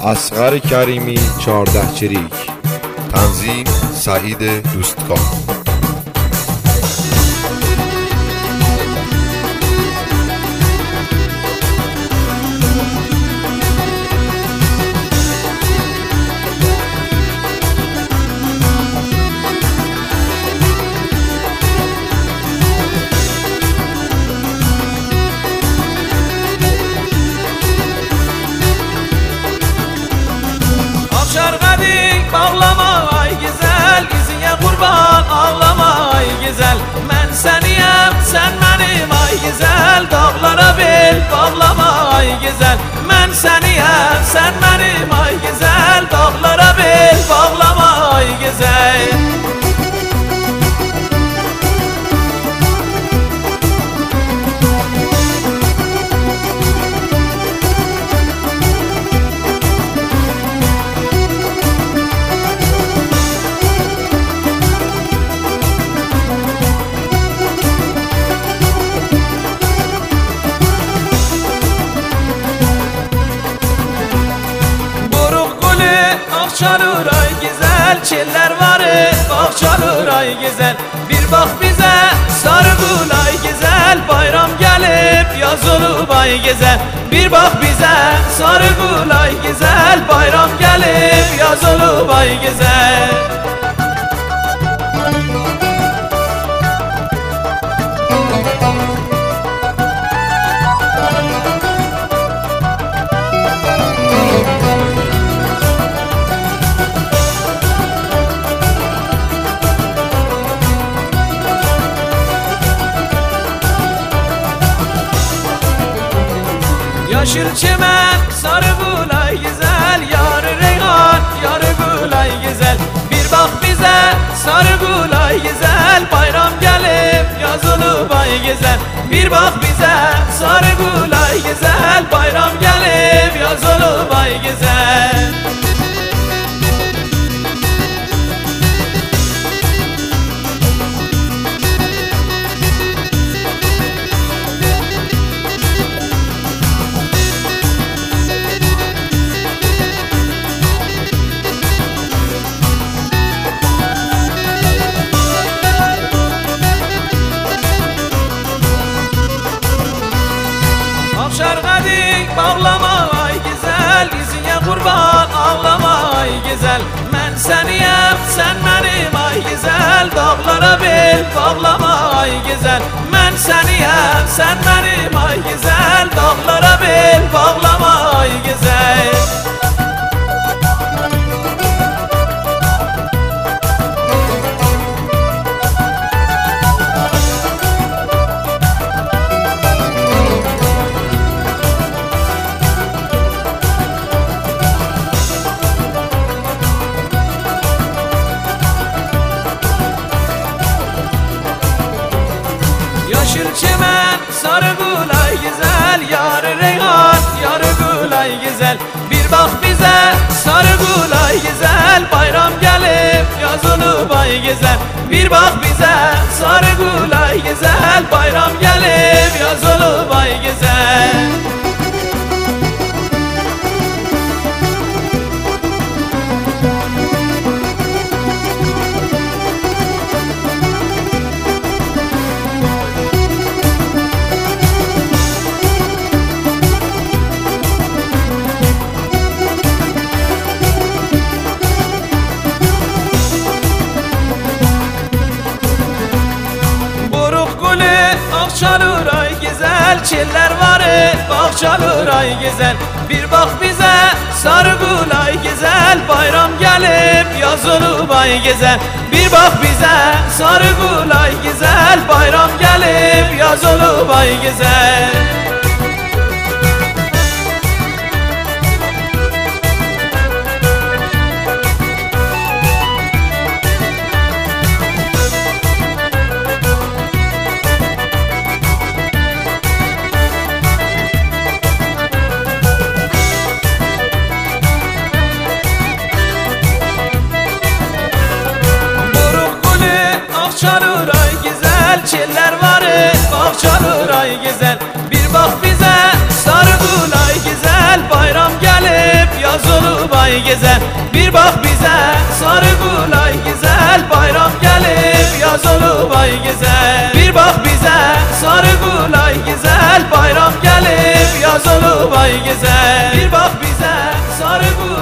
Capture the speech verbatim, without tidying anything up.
اصغر کریمی چهارده چریک. تنظیم سعید دوستکار. Ağlama ay güzel, yüzüne kurban ağlama ay güzel. Ben seniyim, sen benim ay güzel. Dağlara bel bağlama ay güzel. Ben seniyim, sen benim ay güzel. Dağlara bel bağlama ay güzel. Çalır ay güzel, çiller var bak çalır ay güzel. Bir bak bize sarı gül ay güzel, bayram gelip yaz olup ay güzel. Bir bak bize sarı gül ay güzel, bayram gelip yaz olup ay güzel. Yeşil çimen sarı gül ay güzel, yarı reyhan yarı gül ay güzel. Bir bak bize sarı gül ay güzel, bayram gelip yaz olup ay güzel. Bir bak bize sarı gül ay güzel, bayram gelip yaz olup ay güzel. Şargadik bağlama ay güzel, yüzüne kurban ağlama ay güzel. Ben seniyim, sen benim ay güzel. Dağlara bel bağlama ay güzel. Ben seniyim, sen benim ay güzel. Dağlara bel bağlama ay güzel. Yeşil çimen sarı gül ay güzel, yarı reyhan yarı gül ay güzel. Bir bak bize sarı gül ay güzel, bayram gelip yaz olup ay güzel. Bir bak bize sarı gül ay güzel, bayram gelip yaz olup ay güzel. Çalır ay güzel, çiller var bak çalır ay güzel. Bir bak bize sarı gül ay güzel, bayram gelip yaz olup ay güzel. Bir bak bize sarı gül ay güzel, bayram gelip yaz olup ay güzel. Çalır ay güzel, çiller var bak çalır ay güzel. Bir bak bize sarı gül ay güzel, bayram gelip yaz olur ay güzel. Bir bak bize sarı gül ay güzel, bayram gelip yaz olup ay güzel. Bir bak bize sarı gül ay güzel, bayram gelip yaz olup ay güzel. Bir bak bize sarı gül